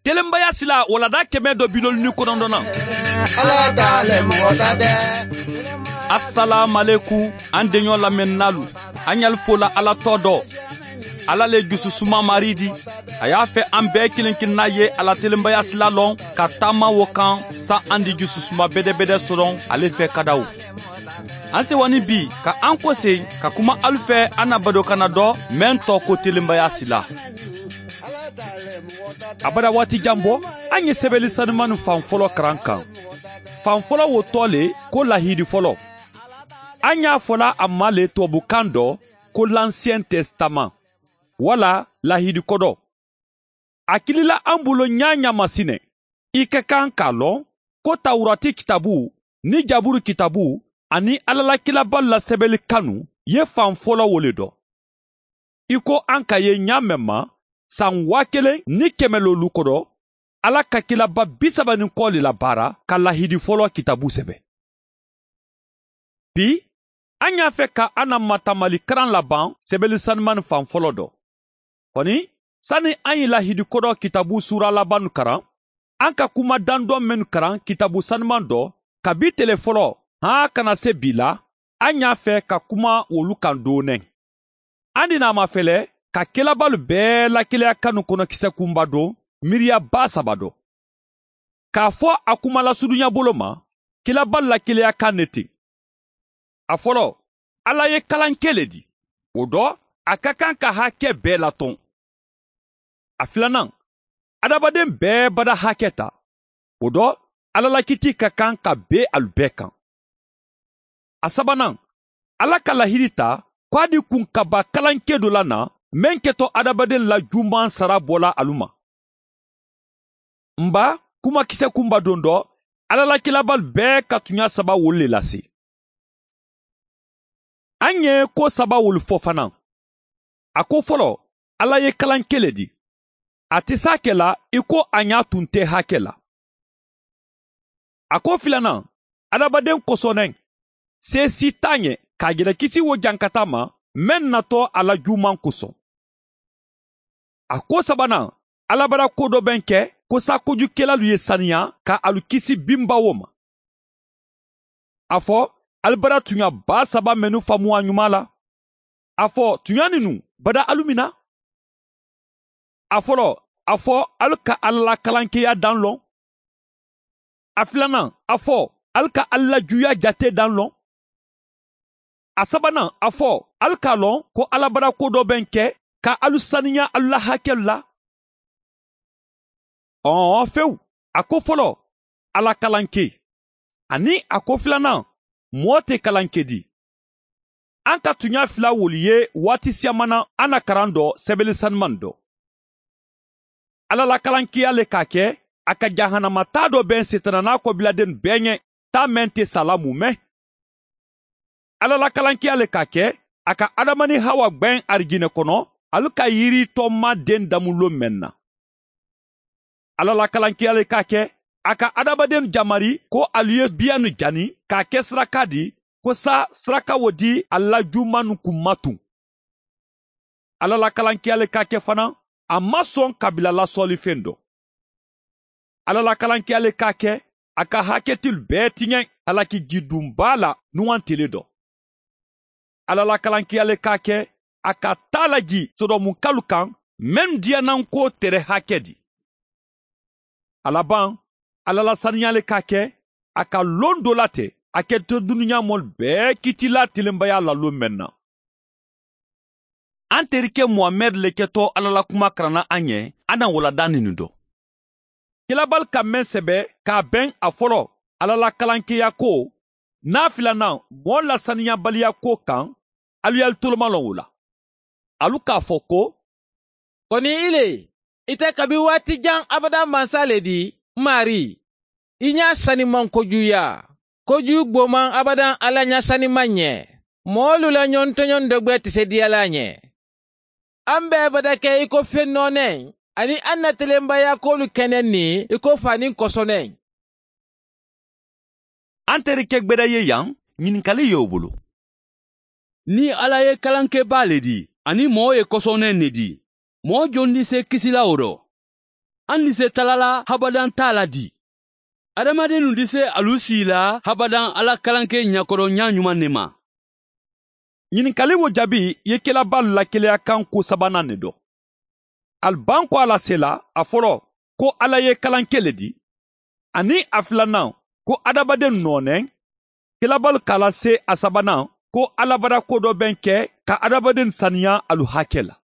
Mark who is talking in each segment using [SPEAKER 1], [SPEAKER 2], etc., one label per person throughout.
[SPEAKER 1] Telembaya sila walada keme do bidol ni konondona. Assalamu alaikum andenyo la mennalu anyal fola ala todo ala le gisusuma maridi aya fe ambe kilinkin naye ala telembaya sila lon katama wokan sa andi gisusuma bede soron ale fe kadaw anse wani bi ka anko se ka kuma alfe anabado kanado mento ko telembaya sila abada wati jambo anye sebeli sanmanu fanfolo krankan fanfolo wo tole ko lahidi folo anya fola amale tobukando ko l'Ancien Testament wala lahidi kodo akilila ambulo nyanya masine ikekan kalon ko Taurati kitabu ni Jaburu kitabu ani alala kilabal la sebeli kanu ye fanfolo woledo iko anka ye nyamema san wakele ni kemelolu kodo ala ka kilaba bisaba ni koli la bara ka lahidi folo kitabu sebe bi anya fe ka ana matamali kran laban sebeli sanman fan folo do koni sani anyi lahidi kodo kitabu sura laban karan anka kuma dando men karan kitabu sanman do kabi telefolo ha kana se bila anya fe ka kuma wolu kan donen andi na mafele ka kilabalu bɛɛ la kelenya kanu kɔnɔ kisɛ kunba don miiriya ba saba dɔ k'a fɔ a kuma la sudunya bolo ma kilabalu la kelenya kan ne ten a fɔlɔ ala ye kalanke le di o dɔ a ka kan ka hakɛ bɛɛ latɔn a filanan adamaden bɛɛ bada hakɛ ta o dɔ ala la kiti ka kan ka ben alu bɛɛ kan a sabanan ala ka lahiri ta k'a di kun kaba kalanke dɔ la na men keto adabaden la juman sara bola aluma mba kuma kise kumba dondo alala kilabal be katunya saba wolle lase anye ko saba wol fofana ako folo ala ye kalankele di atisa kela iko anya tunte hakela ako filana adabaden kosonen se sitanye kagire kisi wo jankatama men nato ala juman koson a ko sabanan alabara ko dɔ bɛn kɛ ko sa kojukɛlalu ye saniya ka alu kisi binbawo ma a fɔ alibara tunya ba saba mɛnu famuwa ɲuman la a fɔ tunya ninu bada alu mina a fɔlɔ a fɔ alu ka alala kalankeya dan lɔn a filanan a fɔ alu ka alala juya jate dan lɔn a sabanan a fɔ alu ka lɔn ko alabara ko dɔ bɛn kɛ ka alu saniya alu la hakɛlu la few a ko fɔlɔ ala kalanke ani a ko filanan mɔɔ tɛ kalanke di an ka tunya fila woli ye waati siyamana an na karan dɔ sɛbɛli sanuman dɔ ala la kalankeya le k'a kɛ a ka jahanama taa dɔ bɛn setana n'a kɔbiladen bɛɛ ɲɛ taa mɛn tɛ salamu mɛn ala la kalankeya le k'a kɛ a ka adamani hawa gbɛn arijinɛ kɔnɔ alu ka yiri tɔma den damulo mɛnna ala la kalankeya le k'a kɛ a ka adamaden jamari ko alu ye biyanu jani k'a kɛ siraka di ko sa siraka wo di ala jumanu kun matun ala la kalankeya le k'a kɛ fana a ma sɔn kabila lasɔlifɛn dɔ ala la kalankeya le k'a kɛ a ka hakɛtilu bɛɛ tiɲɛ alaki jidunba la nuwan tele dɔ ala la kalankeya le k'a kɛ a ka taa laji sodomukalu kan men diyanan ko tere hakɛ di a laban ala la saniya le k'a kɛ a ka lon dɔ la tɛ a kɛ to dunuya mɔlu bɛɛ kitila telenbaya la lon mɛn na an terikɛ muhamɛd le kɛtɔ ala la kuma karanna an ɲɛ an na walada ninu dɔ kilabal ka mɛn sɛbɛ k'a bɛn a fɔlɔ ala la kalankeya ko n'a filanan mɔɔ la saniyabaliya ko kan alu yali toloma lɔn o la alu k'a fɔ ko
[SPEAKER 2] kɔni ile ite kabi waati jan abada mansa le di mari i ɲa saniman kojuya koju gboman abadan ala ɲa saniman ɲɛ moolu la ɲɔntɔɲɔn dɔgbɛ tɛ se diyala ɲɛ an bɛɛ bada kɛ i ko fen nɔnɛ ani an na telenbaya k'olu kɛnɛ ni i ko fani kɔsɔnɛ
[SPEAKER 1] an terikɛ gwɛrɛ ye yan ɲininkali y'o bolo
[SPEAKER 3] ni ala ye kalankɛba le di ani mɔɔ ye kɔsɔnɛ ne di mɔɔ jɔn ni se kisila o rɔ an ni se talala habadan t'a la di. Adamaden di se alu si la habadan ala kalanke ɲakɔrɔ ɲa ɲuman ne ma.
[SPEAKER 1] ɲininkali wo jaabi ye kɛlabalu la keleya kan ko sabanan ne dɔ. aliban ko ala sela a fɔlɔ ko ala ye kalanke le di, ani a filanan ko adamaden nɔɔnɛ, kɛlabalu k'a lase a sabanan ko alabada ko dɔ bɛn kɛ ka adamaden saniya alu hakɛ la.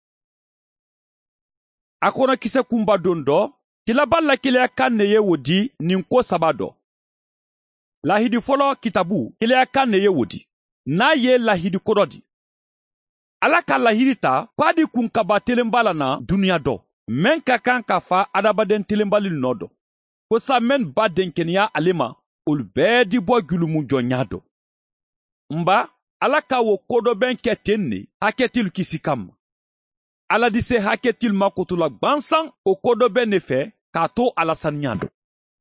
[SPEAKER 1] a kɔnɔkisɛ kunba don dɔ, kɛlabalu la keleya kan ne ye wo di nin ko saba dɔ. lahidi fɔlɔ kitabu keleya kan ne ye wo di, n'a ye lahidi kodɔ di. ala ka lahidi ta k'a di kun kaba telenba la na duniya dɔ, men ka kan ka fa adamaden telenbali nɔ dɔ, ko sa men ba denkɛniya ale ma, olu bɛɛ di bɔ julumu jɔnya dɔ. nba ala ka wo kodɔ bɛn kɛ ten ne hakɛtilu kisi kama. ala di se hakɛtilu ma kotula gwansan o kodɔ bɛn ne fɛ k'a to ala saniya dɔ.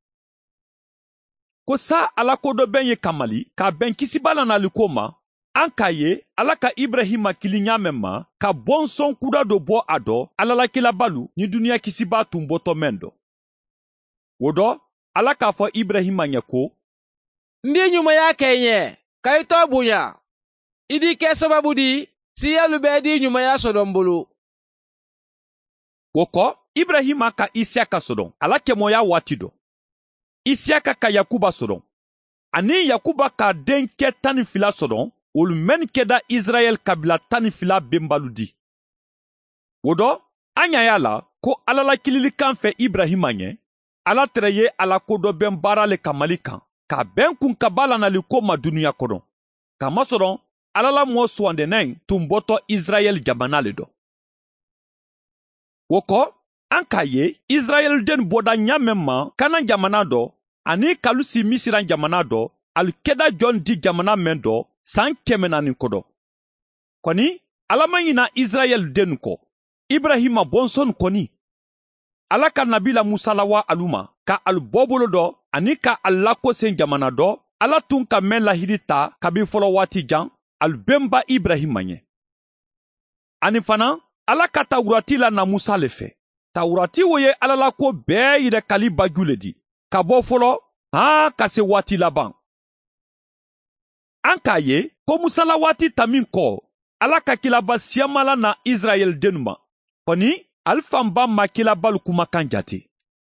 [SPEAKER 1] ko sa ala kodɔ bɛn ye kamali k'a bɛn kisibala nali ko ma, an k'a ye ala ka ibrahima kili ɲamɛ ma ka bɔnsɔn kuda dɔ bɔ a dɔ ala la kilabalu ni duniya kisiba tun bɔtɔ mɛn dɔ. o dɔ ala k'a fɔ ibrahima ɲɛ ko,
[SPEAKER 2] ndị ɲumanya kɛ ɲɛ ka i tɔ bonya i di kɛ sababu di siyalu bɛɛ di ɲumanya sɔdɔn bolo.
[SPEAKER 1] o kɔ ibrahima ka isiyaka sɔdɔn ala kɛmɔya waati dɔ. isiyaka ka yakuba sɔdɔn, ani yakuba ka denkɛ 12 sɔdɔn, olu mɛnni kɛda israɛl kabila 12 benbalu di. o dɔ an ɲa y'a la ko ala la kililikan fɛ ibrahima ɲɛ, ala tɛrɛ ye ala ko dɔ bɛn baara le kamali kan k'a bɛn kun ka ba lanali ko ma duniya kɔnɔ, kamasɔrɔ ala la mɔɔ suwandɛnɛ tun bɔtɔ israɛl jamana le dɔ. o kɔ an k'a ye israɛl den bɔda ɲamɛ ma kana jamana dɔ ani kalusi misiran jamana dɔ ali kɛda jɔn di jamana mɛn dɔ san 400 kɔdɔ. kɔni ala ma ɲina israɛl den kɔ, ibrahima bɔnsɔn kɔni ala ka nabila musa la wa alu ma ka alu bɔbolo dɔ ani ka alu lakosen jamana dɔ ala tun ka mɛn lahidi ta kabi fɔlɔ waati jan alu benba ibrahima ɲɛ. ani fana ala ka tawurati la na musa le fɛ. tawurati wo ye ala la ko bɛɛ yɛrɛ kali baju le di, ka bɔ fɔlɔ ka se waati laban. an k'a ye ko musa la waati ta min kɔ ala ka kilaba siyamala na israɛl denu ma, kɔni ali fanba ma kilabalu kumakan jate.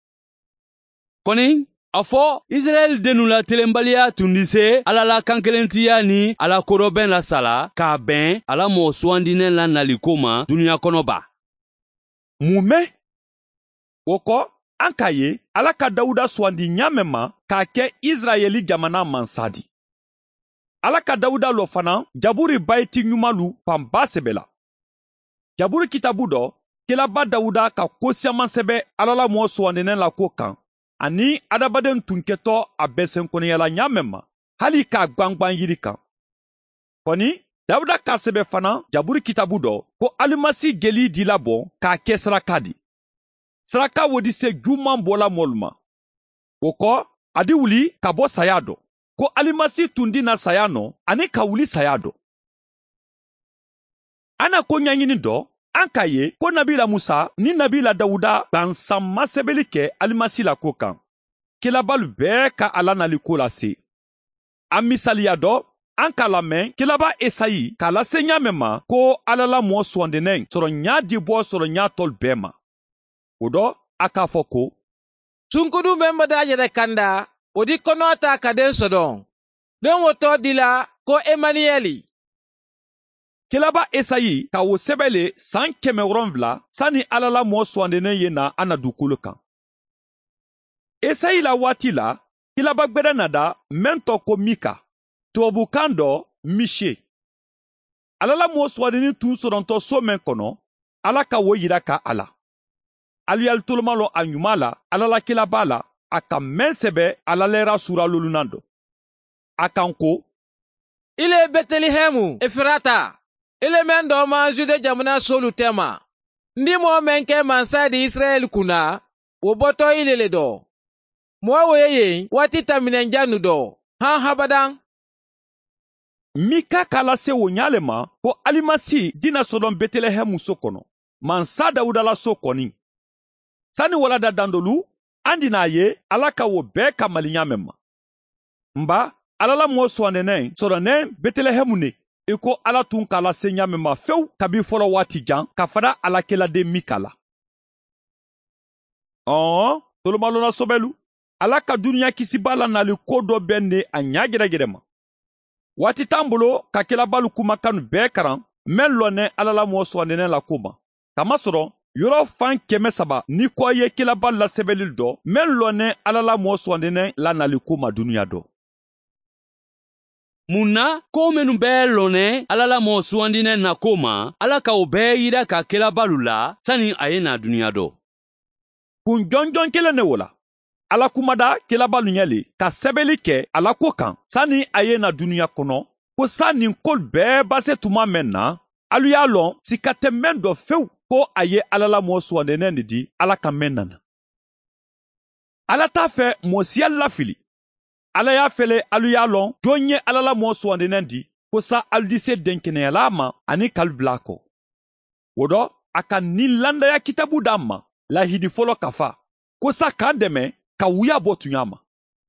[SPEAKER 3] kɔni a fɔ israɛl denu la telenbaliya tun di se ala la kankelentiya ni ala kodɔbɛn la sala k'a bɛn ala mɔgɔ suwandinɛ la naliko ma duniya kɔnɔba.
[SPEAKER 1] mun mɛn? o kɔ an k'a ye ala ka dawuda suwandi ɲamɛ ma k'a kɛ israɛli jamana mansa di. ala ka dawuda lɔ fana jaburi bayiti ɲumalu fanba sɛbɛ la. jaburi kitabu dɔ kilaba dawuda ka ko siaman sɛbɛ ala la mɔɔ suwandɛnɛ la ko kan, ani adamaden tun kɛtɔ a bɛsɛnkɔniyala ɲamɛ ma hali k'a gwangwan yiri kan. kɔni dawuda ka sɛbɛ fana jaburi kitabu dɔ ko alimasi jeli dila bɔn k'a kɛ saraka di. saraka wo di se juman bɔla mɔlu ma. o kɔ a di wuli ka bɔ saya dɔ, ko alimasi tun dina saya nɔ ani ka wuli saya dɔ. an na ko ɲaɲini dɔ, an k'a ye ko nabila musa ni nabila dawuda gwansan ma sɛbɛli kɛ alimasi la ko kan, kilabalu bɛɛ ka ala nali ko lase. a misaliya dɔ, an k'a lamɛn kilaba esayi k'a lase ɲamɛ ma ko ala la mɔɔ suwandɛnɛ sɔrɔ ɲa di bɔ sɔrɔ ɲa tɔlu bɛɛ ma. o dɔ a k'a fɔ ko,
[SPEAKER 2] sunkudu bɛn bada yɛrɛ kanda o di kɔnɔ ta ka den sɔdɔn, den wo tɔ di la ko emaniyɛli.
[SPEAKER 1] kilaba esayi ka wo sɛbɛ le san 700 sani ala la mɔɔ suwandɛnɛ ye na an na dukolo kan. esayi la waati la kilaba gwɛdɛ nada mɛn tɔ ko mika, tubabukan dɔ mishe. ala la mɔɔ suwandɛni tun sɔrɔntɔ so mɛn kɔnɔ ala ka wo yira ka a la. alu yali toloma lɔ a ɲuman la ala la kilaba la a ka mɛn sɛbɛ ala lɛra sura lolunan dɔ. a kan ko,
[SPEAKER 2] ile betelehemu efrata ile mɛn dɔ ma jude jamana solu tɛma, ndi mɔɔ mɛn kɛ mansa di israɛl kunna o bɔtɔ ile le dɔ. mɔɔ wo ye yen waati taminɛnjanu dɔ han habadan.
[SPEAKER 1] mika k'a lase wo ɲale ma ko alimasi dina sɔdɔn betelehɛmu so kɔnɔ, mansa dawuda la so kɔni. sani walada dandolu an dina ye ala ka wo bɛɛ kamali ɲaamen ma nba ala la mɔgɔ sɔndɛnɛ sɔrɔnɛ betelehɛmu ne i ko ala tun k'a lase ɲaamen ma fewu kabi fɔlɔ waati jan ka fara alakɛladen mika la tolomalona sobɛlu ala ka duniɲa kisiba la nali ko dɔ bɛ ne a ɲa gɛrɛgɛrɛ ma waati t'an bolo ka kɛlabalu kumakanu bɛɛ karan mɛn lɔnɛ ala la mɔgɔ sɔndɛnɛ la ko ma kamasɔrɔ yɔrɔ fan 300 ni kɔ ye kɛlaba lasɛbɛli dɔ mɛn lɔnɛ ala la mɔgɔ sɔndɛnɛ la nali ko ma duniɲa dɔ
[SPEAKER 3] mun na ko minnu bɛɛ lɔnɛ ala la mɔgɔ sugandinɛ na ko ma ala ka o bɛɛ yira ka kɛlabalu la sani a ye na duniɲa dɔ
[SPEAKER 1] kun jɔnjɔn kelen ne wola ala kumada kɛlabalu ɲɛ le ka sɛbɛli kɛ ala ko kan sani a ye na duniɲa kɔnɔ ko sa nin ko bɛɛ base tuma mɛn na alu y'a lɔn sika tɛ mɛn dɔ fewu ko a ye ala la mɔgɔ sugandɛnɛ de di ala ka mɛn nana ala t'a fɛ mɔgɔ siya lafili ala y'a fɛlɛ alu y'a lɔn jɔn ye ala la mɔgɔ sugandɛnɛ di ko sa alu di se denkɛnɛyala ma ani k'alu bila a kɔ o dɔ a ka nin landaya kitabu d'an ma lahidi fɔlɔ ka fa ko sa k'an dɛmɛ ka wuya bɔ tuɲa ma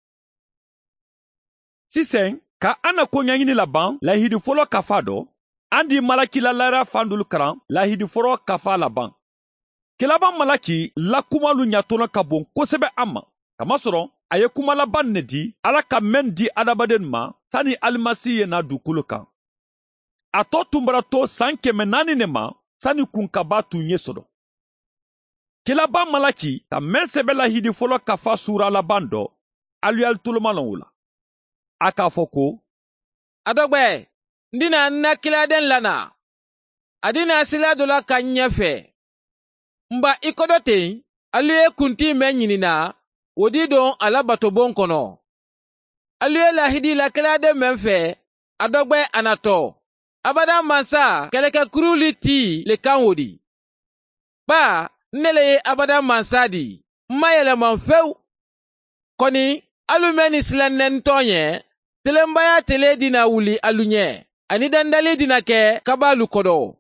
[SPEAKER 1] sisan ka an na koɲɛɲini laban lahidi fɔlɔ ka fa dɔ an di malaki la layira fan dolu karan lahidi fɔlɔ ka fa laban kɛlaban malaki la kumalu ɲatɔnɔ ka bon kosɛbɛ an ma kamasɔrɔ a ye kuma laban ne di ala ka mɛn di adamaden ma sani alimasi ye na dukolo kan a tɔ tun bara to san 400 ne ma sani kunkaba tun ye sɔrɔ kɛlaban malaki ka mɛn sɛbɛ lahidi fɔlɔ ka fa sura laban dɔ alu y'alu tolomalɔn o la a k'a fɔ ko
[SPEAKER 2] adɔgbɛ ndina na kiladen lana adina sila dola ka ɲɛfɛ mba ikodo ten alu ye kunti mɛn ɲinina wodi don ala batobon kɔnɔ alu ye lahidi la kiladen mɛn fɛ adɔgbɛ anatɔ abada mansa kɛlɛkɛ kuruli ti le kan wodi ba ne le ye abada mansa di ma yɛlɛman fewu kɔni alu mɛn ni silannɛni tɔn ye telenbaya tele dina wuli alu ɲɛ ani dandali dina kɛ kabalu kɔdɔ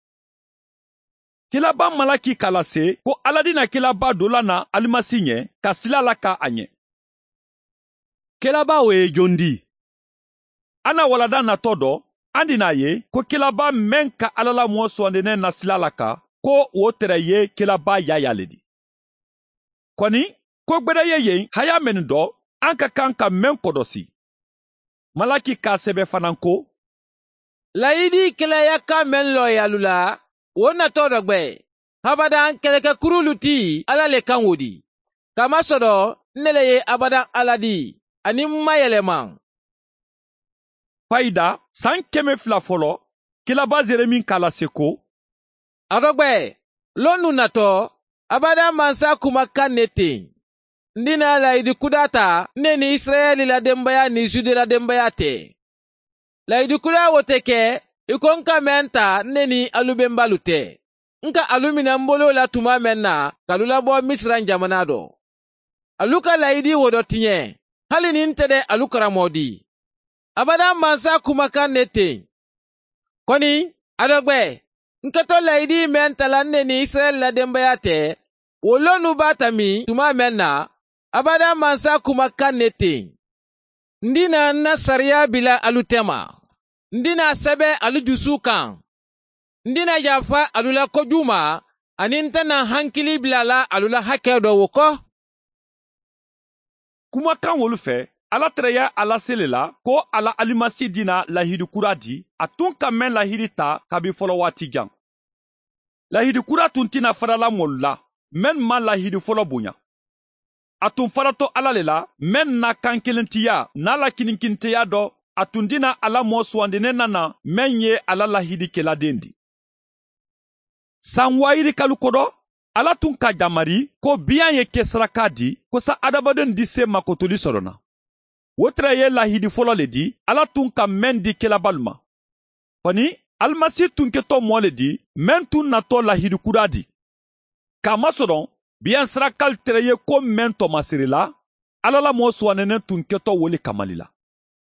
[SPEAKER 1] kɛlaban malaki k'a lase ko ala dina kɛlaba dɔ la na alimasi ɲɛ ka sila la ka a ɲɛ
[SPEAKER 3] kɛlaba o ye jon di
[SPEAKER 1] an na walada natɔ dɔ an dina ye ko kɛlaba mɛn ka ala la mɔgɔ sɔndɛnɛ na sila la ka ko o tɛrɛ ye kɛlaba yaya le di kɔni ko gwɛrɛ ye yen haya mɛni dɔ an ka kan ka mɛn kɔdɔsi malaki k'a sɛbɛ fana ko
[SPEAKER 2] layidi kɛlɛya ka mɛn lɔyalu la wo natɔ dɔgbɛ abadan kɛlɛkɛ kurulu ti ala le kan wodi kamasɔrɔ ne le ye abadan ala di ani ma yɛlɛman
[SPEAKER 1] fayida san 200 fɔlɔ kɛlaba zeremi k'a lase ko
[SPEAKER 2] adɔgbɛ lɔnu natɔ abadan mansa kumakan ne ten ndina layidi kudata ne ni israɛli la denbaya ni jude la denbaya tɛ layidi kuda wo tɛ kɛ i ko n ka mɛn ta ne ni alu benbalu tɛ n ka alu minɛ n bolo la tuma mɛn na k'alu labɔ misiran jamana dɔ alu ka layidi wo dɔ tiɲɛ hali ni n tɛ dɛ alu karamɔdi abada mansa kumakan ne ten kɔni adɔgbɛ n kɛtɔ layidi mɛn ta la ne ni israɛli la denbaya tɛ wo lɔnu b'a ta min tuma mɛn na abada mansa kumakan ne ten ndina na sariya bila alu tema ndina sɛbɛ alu dusu kan ndina yafa alu la kojugu ma ani ntɛna hankili bila la alu la hakɛ dɔ wo kɔ
[SPEAKER 1] kumakan wolu fɛ ala tɛrɛya ala sele la ko ala alimasi dina lahidi kura di a tun ka mɛn lahidi ta kabi fɔlɔ waati jan lahidi kura tun tina farala mɔlu la mɛn ma lahidi fɔlɔ bonya a tun faratɔ ala le la mɛn na kan kelentiya n'a la kinikiniteya dɔ a tun dina ala mɔ suwandene nana mɛn ye ala lahidi kɛladen di san wayiri kalo kodɔ ala tun ka jamari ko biyan ye kɛ saraka di ko sa adamaden di se makotoli sɔrɔna o tɛrɛ ye lahidi fɔlɔ le di ala tun ka mɛn di kɛlabalu ma kɔni alimasi tun kɛtɔ mɔ le di mɛn tun natɔ lahidi kura di k'a masɔrɔ biyan sarakali tɛrɛ ye ko mɛn tɔmasiri la ala la mɔ suwanɛnɛ tun kɛtɔ wole kamali la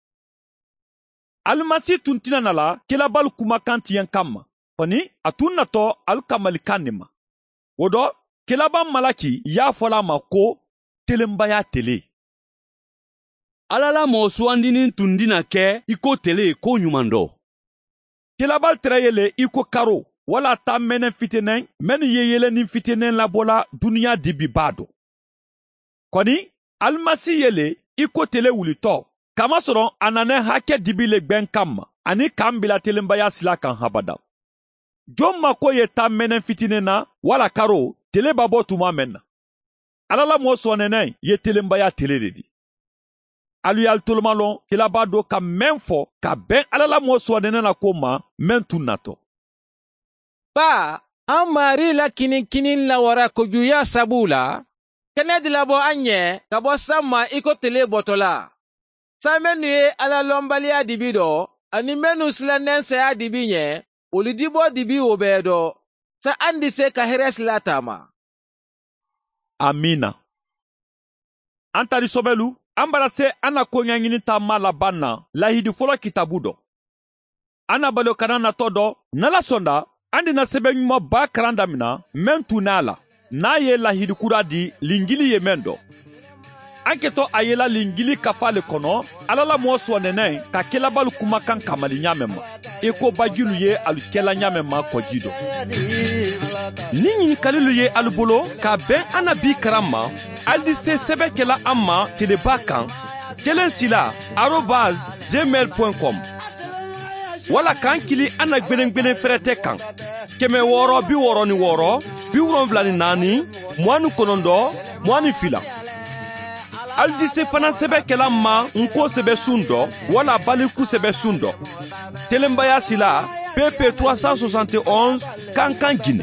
[SPEAKER 1] alimasi tun tina na la kɛlabalu kumakan tiɲɛ kan ma kɔni a tun natɔ alu kamali kan ne ma o dɔ Kelaban Malaki y'a fɔla ma ko telenbaya tele.
[SPEAKER 3] Ala la mɔgɔ sugandinin tun dina kɛ i ko tele ko ɲuman dɔ.
[SPEAKER 1] Kelabal tɛrɛ yele i ko karo wala ta mɛnɛ fitinin minnu ye yelenin fitinin labɔla duniya dibi b'a dɔn. Kɔni alimasi yele i ko tele wulitɔ kamasɔrɔ a nanɛ hakɛ dibi le gbɛn kama ani k'an bila telenbaya sila kan habada. Jɔn ma ko ye ta mɛnɛ fitinin na wala karo tele b'a bɔ tuma mɛn na. Ala la mɔgɔ sɔnɛnɛ ye telenbaya tele de di. Alu y'al tolomalon kelaba do ka mɛn fɔ ka bɛn Ala la mɔgɔ sɔnɛnɛ na ko ma mɛn tun natɔ.
[SPEAKER 2] Ba, an mari la kinin la wara kojuya sabu la, kɛnɛ de labɔ an ɲɛ ka bɔ san ma i ko tele bɔtɔla. San minnu ye Ala lɔnbaliya dibi dɔ, ani minnu silannen saya dibi ɲɛ, olu dibɔ dibi o bɛɛ dɔ, sa an di se ka hɛrɛ sila taama.
[SPEAKER 1] Amina. An tari sobelu, an bara se an na koɲɛɲini taama laban na lahidi fɔlɔ kitabu dɔ. An na balo karan natɔ dɔ, n'Ala sɔnna, an dina sɛbɛn ɲuman ba karan damina mɛn tun n'a la n'a ye lahidi kura di lingili ye mɛn dɔ. An kɛtɔ a yela lingili kafa le kɔnɔ Ala la mɔgɔ sɔnɛnɛ ka kelabalu kumakan kamali ɲamɛ ma i ko bajilu ye alu kɛla ɲamɛ ma kɔji dɔ. Ni ɲinikalilu ye alu bolo ka bɛn an na bi karan ma ali se sɛbɛ kɛla an ma teleba kan kelen sila @gmail.com wala k'an kili an na gwelen fɛrɛtɛ kan 666 74 29 22. Aldise fana sɛbɛ kɛla ma nko sɛbɛ sun dɔ wala baliku sɛbɛ sun dɔ. Telenbaya sila PP 371 kankan Guinée.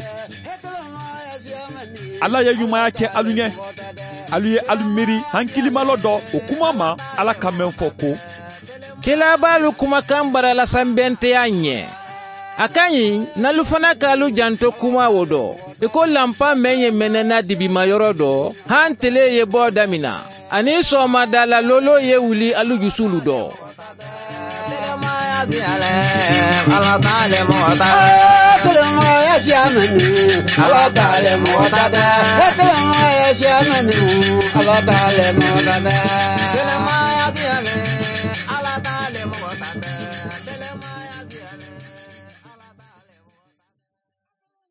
[SPEAKER 1] Ala ye ɲumanya kɛ alu ɲɛ. Alu ye alu miiri hankilimalɔ dɔ o kuma ma Ala ka mɛn fɔ ko
[SPEAKER 2] Kelabalu kumakan barala sanbɛnteya ɲɛ. A ka ɲi n'alu fana k'alu janto kuma o dɔ. I ko lampa mɛn ye mɛnɛna dibimayɔrɔ dɔ, han tele ye bɔ damina. Ani sɔgɔmadala lolo ye wuli alu jusulu dɔ.
[SPEAKER 4] Ala